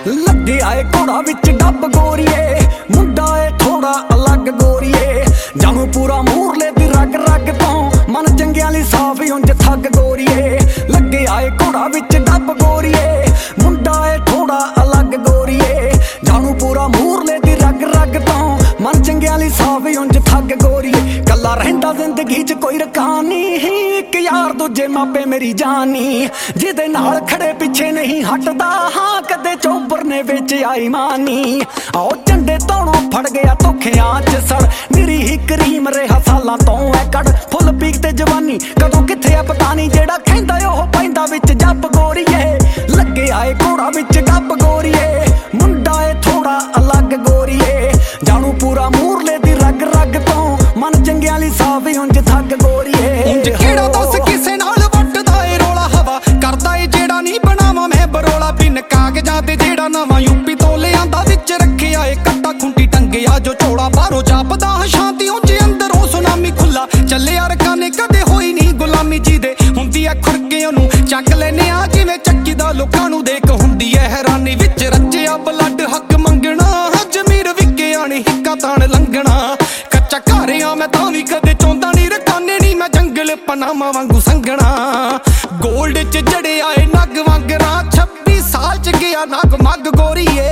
ਲੱਗੇ ਆਏ ਘੋੜਾ ਵਿੱਚ ਡੱਬ ਗੋਰੀਏ, ਮੁੰਡਾ ਏ ਥੋੜਾ ਅਲੱਗ ਗੋਰੀਏ, ਜਾਣੂ ਪੂਰਾ ਮੂਰਲੇ ਦੀ ਰਗ ਰਗ ਤੋਂ, ਮਨ ਚੰਗਿਆਂ ਲਈ ਸਾਫ ਉਂਝ ਥੱਗ ਗੋਰੀਏ। ਲੱਗੇ ਆਏ ਘੋੜਾ ਵਿੱਚ ਡੱਬ ਗੋਰੀਏ, ਮੁੰਡਾ ਏ ਥੋੜਾ ਅਲੱਗ ਗੋਰੀਏ, ਜਾਣੂ ਪੂਰਾ ਮੂਰਲੇ ਦੀ ਰਗ ਰਗ ਤੋਂ, ਮਨ ਚੰਗਿਆਂ ਲਈ ਸਾਫ ਉਂਝ ਥੱਗ ਗੋਰੀਏ। ਕੱਲਾ ਰਹਿੰਦਾ ਜ਼ਿੰਦਗੀ 'ਚ ਕੋਈ ਰਕਾਨੀ, ਇੱਕ ਯਾਰ ਦੂਜੇ ਮਾਪੇ ਮੇਰੀ ਜਾਨੀ, ਜਿਹਦੇ ਨਾਲ ਖੜੇ ਪਿੱਛੇ ਨਹੀਂ ਹਟਦਾ, ਹਾਂ ਕਦੇ ਚੋਬਰ ਨੇ ਵਿੱਚ ਆਈ ਮਾਨੀ। ਆਓ ਝੰਡੇ ਤੋਣੋਂ ਫੜ ਗਿਆ ਧੋਖਿਆਂ 'ਚ ਸੜ, ਨਿਰੀ ਹੀ ਕਰੀਮ ਰਿਹਾ ਸਾਲਾਂ ਤੋਂ ਐ ਕੱਢ, ਫੁੱਲ ਪੀਕ ਤੇ ਜਵਾਨੀ ਕਦੋਂ ਕਿੱਥੇ ਆ ਪਤਾ ਨਹੀਂ, ਜਿਹੜਾ ਕਹਿੰਦਾ ਉਹ ਪੈਂਦਾ ਵਿੱਚ ਜੱਬ ਗੋਰੀਏ। ਲੱਗੇ ਆਏ ਘੋੜਾ ਵਿੱਚ ਡੱਬ ਗੋਰੀਏ, ਮੁੰਡਾ ਏ ਥੋੜਾ ਅਲੱਗ ਗੋਰੀਏ, ਜਾਣੂ ਪੂਰਾ ਮੂਰਲੇ ਦੀ ਰਗ ਰਗ ਤੋਂ, ਮਨ ਚੰਗਿਆਂ ਲਈ ਸਾਫ ਉਂਝ ਥੱਗ ਗੋਰੀਏ। ਉਂਝ ਕਿਹੜਾ ਦੱਸ ਕਿਸੇ ਨਾਲ ਵੱਟਦਾ ਏ ਰੋਲਾ, ਹਵਾ ਕਰਦਾ ਏ ਜਿਹੜਾ ਨਹੀਂ ਬਣਾਵਾਂ ਮੈਂ ਬਰੋਲਾ, ਬਿਨ ਕਾਗਜ਼ਾਂ ਤੇ ਜਿਹੜਾ ਨਵਾਂ ਯੂਪੀ ਤੋਂ ਲਿਆਂਦਾ, ਵਿੱਚ ਰੱਖਿਆ ਏ ਕੱਟਾ ਖੁੰਡੀ ਟੰਗਿਆ ਜੋ ਚੋੜਾ, ਬਾਹਰੋਂ ਜਾਪਦਾ ਸ਼ਾਂਤੀ ਉਂਝ ਅੰਦਰੋਂ ਸੁਨਾਮੀ ਖੁੱਲਾ, ਚੱਲਿਆ ਰਕਾਨੇ ਕਦੇ ਹੋਈ ਨਹੀਂ ਗੁਲਾਮੀ, ਜਿਹਦੇ ਹੁੰਦੀ ਐ ਖੁਰਕੇ ਉਹਨੂੰ ਚੱਕ ਲੈਨੇ ਆ, ਜਿਵੇਂ ਚੱਕੀ ਦਾ ਲੋਕਾਂ ਨੂੰ ਦੇਖ ਹੁੰਦੀ ਐ ਹੈਰਾਨੀ, ਵਿੱਚ ਰੱਜਿਆ ਬਲੱਡ ਹੱਕ ਮੰਗਣਾ, ਜ਼ਮੀਰ ਵਿਕਿਆ ਨੀ ਹਿੱਕਾ ਤਾਣ ਲੰਘਣਾ, ਕੱਚਾ ਘਰ ਆ ਮੈਂ ਤਾਂ ਵੀ ਕਦੇ ਚਾਹੁੰਦਾ ਨੀ ਰਕਾਨੇ ਨੀ ਮੈਂ ਜੰਗਲ ਪਨਾਮਾ ਵਾਂਗੂ ਸੰਘਣਾ, ਗੋਲਡ 'ਚ ਜੜਿਆ ਏ ਨਗ ਵਾਂਗਰਾ, 26 ਸਾਲ 'ਚ ਗਿਆ ਨਗ ਮੱਗ ਗੋਰੀਏ,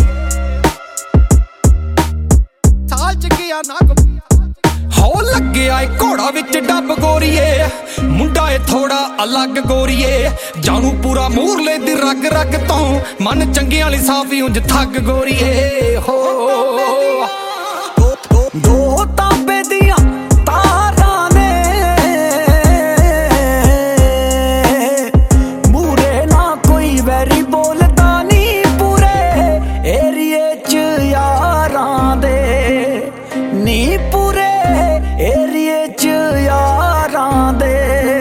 ਸਾਲ 'ਚ ਗਿਆ ਨਗ। ਹੋ ਲੱਗਿਆ ਏ ਘੋੜਾ ਵਿੱਚ ਡੱਬ ਗੋਰੀਏ, ਮੁੰਡਾ ਏ ਥੋੜਾ ਅਲੱਗ ਗੋਰੀਏ, ਜਾਣੂ ਪੂਰਾ ਮੂਰਲੇ ਦੀ ਰਗ ਰਗ ਤੋਂ, ਮਨ ਚੰਗਿਆਂ ਲਈ ਸਾਫੀ ਉਂਝ ਥੱਗ ਗੋਰੀਏ। ਹੋ ਦੋ ਤਾਂਬੇ ਦੀਆਂ ਤਾਰਾਂ ਨੇ, ਮੂਰੇ ਨਾ ਕੋਈ ਵੈਰੀ ਬੋਲਦਾ ਨੀ, ਪੂਰੇ ਏਰੀਏ 'ਚ ਯਾਰਾਂ ਦੇ ਨੀ, ਪੂਰੇ ਏਰੀਏ 'ਚ ਯਾਰਾਂ ਦੇ,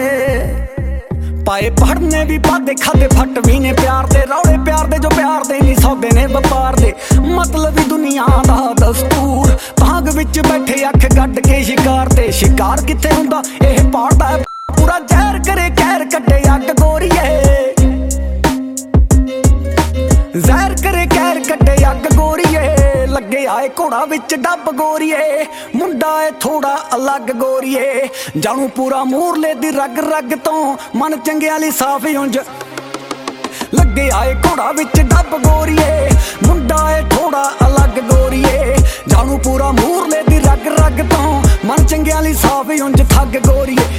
ਪਾਏ ਪੜਨੇ ਵੀ ਪਾਦੇ ਖਾਦੇ ਫੱਟ ਵੀ ਨੇ ਪਿਆਰ ਦੇ, ਰੌਲੇ ਪਿਆਰ ਦੇ ਜੋ ਪਿਆਰ ਦੇ ਨਹੀਂ ਸੌਦੇ ਨੇ ਵਪਾਰ ਦੇ, ਮਤਲਬ ਵੀ ਦੁਨੀਆ ਦਾ ਦਸਤੂਰ, ਭਾਗ ਵਿੱਚ ਬੈਠੇ ਅੱਖ ਗੱਡ ਕੇ ਸ਼ਿਕਾਰ ਤੇ, ਸ਼ਿਕਾਰ ਕਿੱਥੇ ਹੁੰਦਾ ਇਹ ਪਾੜਦਾ ਪੂਰਾ, ਜ਼ਹਿਰ ਕਰੇ ਕਹਿਰ ਕੱਢੇ ਅੱਗ ਗੋਰੀਏ, ਜ਼ਹਿਰ ਕਰੇ ਕਹਿਰ ਕੱਢੇ ਅੱਗ ਗੋਰੀਏ। ਲੱਗੇ ਆਏ ਘੋੜਾ ਵਿੱਚ ਡੱਬ ਗੋਰੀਏ, ਮੁੰਡਾ ਏ ਥੋੜਾ ਅਲੱਗ ਗੋਰੀਏ, ਜਾਣੂ ਪੂਰਾ ਮੂਰਲੇ ਦੀ ਰਗ ਰਗ ਤੋਂ, ਮਨ ਚੰਗਿਆਂ ਲਈ ਸਾਫ ਉਂਝ। ਲੱਗੇ ਆਏ ਘੋੜਾ ਵਿੱਚ ਡੱਬ ਗੋਰੀਏ, ਮੁੰਡਾ ਏ ਥੋੜਾ ਅਲੱਗ ਗੋਰੀਏ, ਜਾਣੂ ਪੂਰਾ ਮੂਰਲੇ ਦੀ ਰਗ ਰਗ ਤੋਂ, ਮਨ ਚੰਗਿਆਂ ਲਈ ਸਾਫ ਉਂਝ ਥੱਗ ਗੋਰੀਏ।